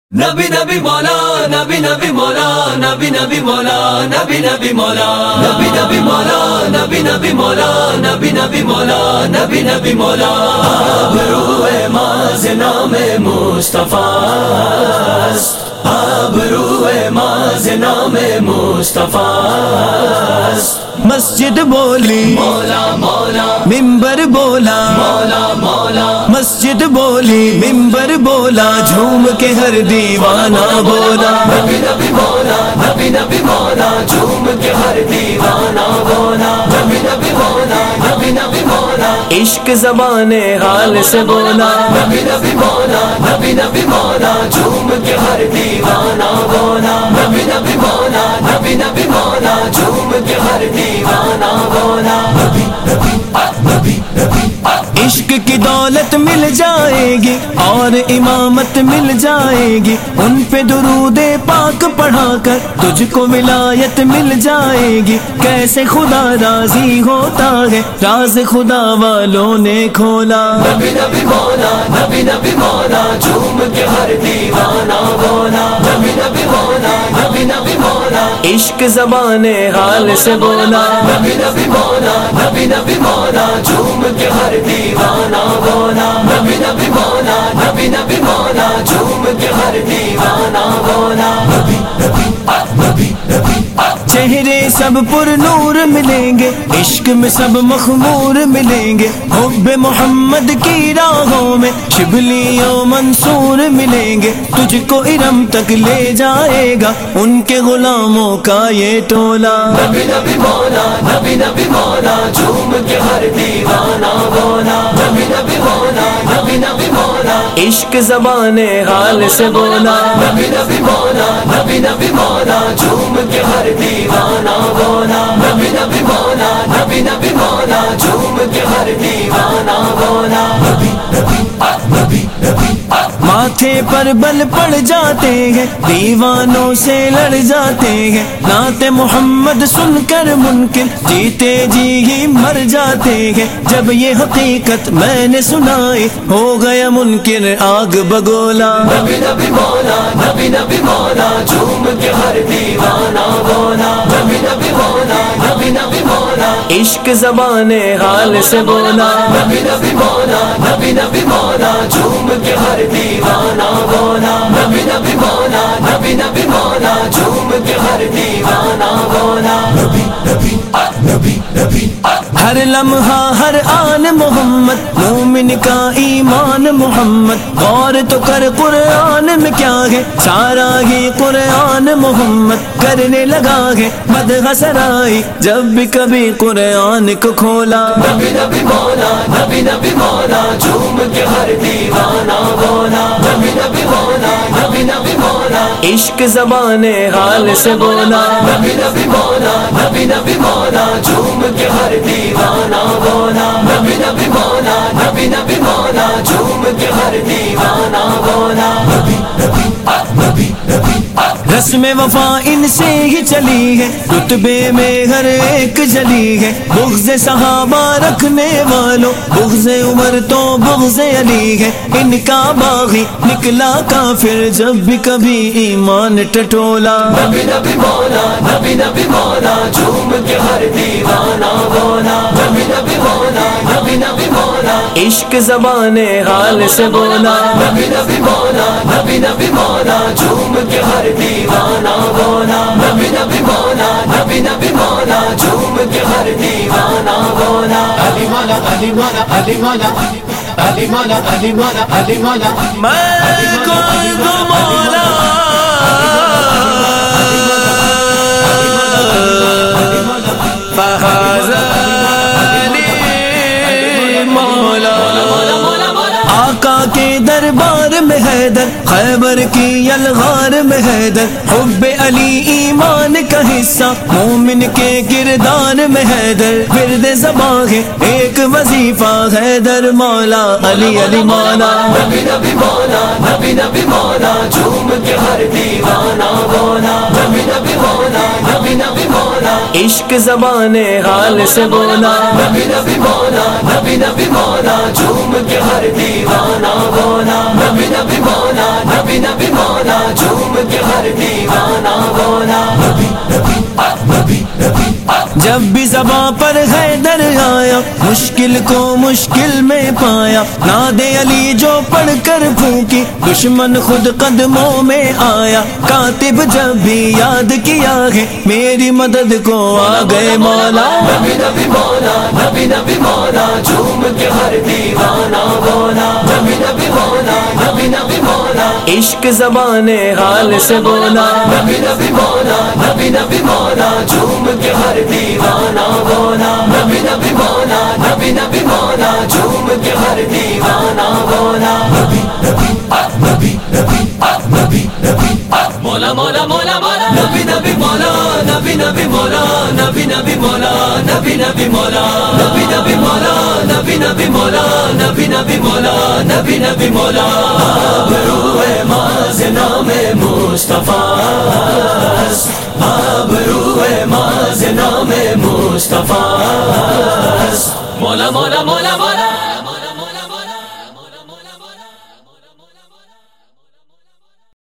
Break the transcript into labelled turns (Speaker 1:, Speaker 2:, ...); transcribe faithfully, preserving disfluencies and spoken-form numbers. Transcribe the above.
Speaker 1: نبی نبی مولا نبی نبی مولا نبی نبی مولا نبی نبی مولا نبی نبی مولا نبی نبی مولا نبی نبی مولا نبی نبی مولا آبرو ماز نام مصطفیٰ است، آبرو ماز نام مصطفیٰ است۔
Speaker 2: مسجد بولی
Speaker 1: مولا مولا
Speaker 2: ممبر بولا
Speaker 1: مولا مولا
Speaker 2: مسجد بولی ممبر بولا جھوم کے ہر دیوانہ بولا
Speaker 1: نبی نبی مولا نبی نبی مولا جھوم کے ہر دیوانہ بولا نبی نبی مولا نبی نبی مولا
Speaker 2: عشق زبان حال سے بولا
Speaker 1: نبی نبی مولا نبی نبی مولا جھوم کے ہر دیوانہ بولا نبی نبی مولا نبی نبی مولا جھوم کے ہر دیوانہ بولا نبی نبی نبی نبی
Speaker 2: عشق کی دولت مل جائے گی اور امامت مل جائے گی، ان پہ درود پاک پڑھا کر تجھ کو ولایت مل جائے گی۔ کیسے خدا راضی ہوتا ہے راز خدا والوں نے کھولا
Speaker 1: نبی نبی مولا نبی نبی مولا جھوم کے ہر دیوانہ بولا نبی نبی مولا نبی نبی مولا
Speaker 2: عشق زبان حال سے بولا
Speaker 1: نبی نبی مولا نبی نبی مولا جھوم کے ہر دیوانہ بولا نبی نبی مولا نبی نبی مولا جھوم کے ہر دیوانہ بولا نبی نبی نبی نبی
Speaker 2: چہرے سب پر نور ملیں گے، عشق میں سب مخمور ملیں گے، حب محمد کی راہوں میں شبلی و منصور ملیں گے۔ تجھ کو ارم تک لے جائے گا ان کے غلاموں کا یہ ٹولہ
Speaker 1: نبی نبی مولا نبی نبی مولا جھوم کے ہر دیوانہ بولا نبی نبی مولا نبی نبی مولا
Speaker 2: عشق زبان حال سے بولا
Speaker 1: نبی نبی مولا نبی نبی مولا جھوم کے ہر دیوانہ بولا نبی نبی مولا نبی نبی مولا جھوم کے ہر دیوانہ بولا نبی نبی نبی نبی
Speaker 2: ماتھے پر بل پڑ جاتے ہیں دیوانوں سے لڑ جاتے ہیں، نعت محمد سن کر منکر جیتے جی ہی مر جاتے ہیں۔ جب یہ حقیقت میں نے سنائی ہو گیا منکر آگ بگولا
Speaker 1: نبی نبی مولا نبی نبی مولا جھوم کے ہر دیوانہ بولا نبی نبی مولا نبی نبی مولا
Speaker 2: عشق زبان حال سے بولا
Speaker 1: نبی نبی مولا نبی نبی مولا جھوم کے ہر دیوانہ بولا نبی نبی مولا نبی نبی مولا جھوم کے ہر دیوانہ بولا نبی نبی نبی نبی
Speaker 2: ہر لمحہ ہر آن محمد مومن کا ایمان محمد، غور تو کر قرآن میں کیا ہے سارا ہی قرآن محمد کرنے لگا ہے مدح سرائی جب بھی کبھی قرآن کو کھولا
Speaker 1: نبی نبی مولا نبی نبی مولا جھوم کے ہر دیوانہ بولا نبی نبی مولا نبی نبی مولا
Speaker 2: عشق زبان حال سے بولا
Speaker 1: نبی نبی مولا نبی نبی مولا جھوم کے ہر دیوانہ بولا نبی نبی مولا نبی نبی مولا جھوم کے ہر دیوانہ بولا نبی نبی نبی نبی
Speaker 2: رسم وفا ان سے ہی چلی ہے، رتبے میں ہر ایک جلی ہے، بغض صحابہ رکھنے والوں بغض عمر تو بغض علی ہے، ان کا باغی نکلا کافر جب بھی کبھی ایمان ٹٹولا
Speaker 1: نبی نبی مولا نبی نبی مولا جھوم کے ہر دیوانہ بولا نبی نبی مولا نبی نبی مولا
Speaker 2: عشق زبان حال سے بولا
Speaker 1: نبی نبی مولا نبی نبی مولا جھوم کے ہر دیوانہ بولا نبی نبی مولا نبی نبی مولا جھوم کے ہر دیوانہ بولا علی مولا علی مولا علی مولا علی مولا علی مولا علی مولا
Speaker 2: میں کوئی تو مولا آقا کے دربار میں حیدر خیبر کی یلغار میں حیدر حب علی ایمان کا حصہ مومن کے کردار میں حیدر ورد زباں ہے ایک وظیفہ حیدر مولا علی علی مولا
Speaker 1: نبی نبی مولا نبی نبی مولا جھوم کے ہر دیوانہ بولا نبی نبی مولا نبی نبی مولا
Speaker 2: عشق زبان حال سے بولا
Speaker 1: نبی نبی مولا نبی نبی مولا جھوم کے ہر دیوانہ بولا نبی نبی مولا نبی نبی مولا
Speaker 2: جب بھی زباں پر حیدر آیا مشکل کو مشکل میں پایا، ناد علی جو پڑھ کر پھونکی دشمن خود قدموں میں آیا، کاتب جب بھی یاد کیا ہے میری مدد کو آ گئے مولا،
Speaker 1: نبی نبی مولا نبی نبی مولا جھوم کے ہر دیوانہ بولا، نبی نبی مولا نبی نبی مولا
Speaker 2: عشق زبان حال سے بولا،
Speaker 1: نبی نبی مولا نبی نبی مولا جھوم کے ہر دیوانہ بولا، نبی نبی مولا نبی نبی مولا جھوم کے ہر دیوانہ بولا، نبی نبی نبی نبی نبی نبی مولا مولا مولا مولا نبی نبی مولا نبی نبی مولا نبی نبی مولا نبی نبی مولا نبی نبی مولا نبی نبی مولا نبی نبی مولا نبی نبی مولا آبرو ماز نام مصطفیٰ، آبرو ماز نام مصطفیٰ، مولا مولا مولا مولا